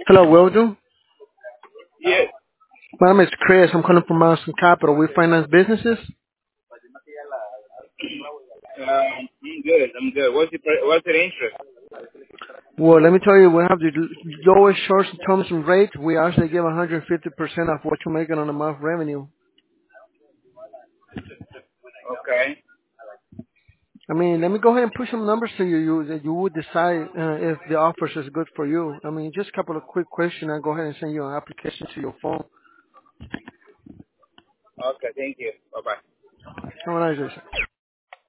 Hello, Wildo. Yes. My name is Chris. I'm calling from Mountain Capital. We finance businesses. I'm good. I'm good. What's the interest? Well, let me tell you, we have the lowest short terms and rate. We actually give 150% of what you're making on a month revenue. Okay. I mean, let me go ahead and push some numbers to you. You would decide if the offers is good for you. I mean, just a couple of quick questions. I'll go ahead and send you an application to your phone. Okay. Thank you. Bye bye. Have a nice day, sir.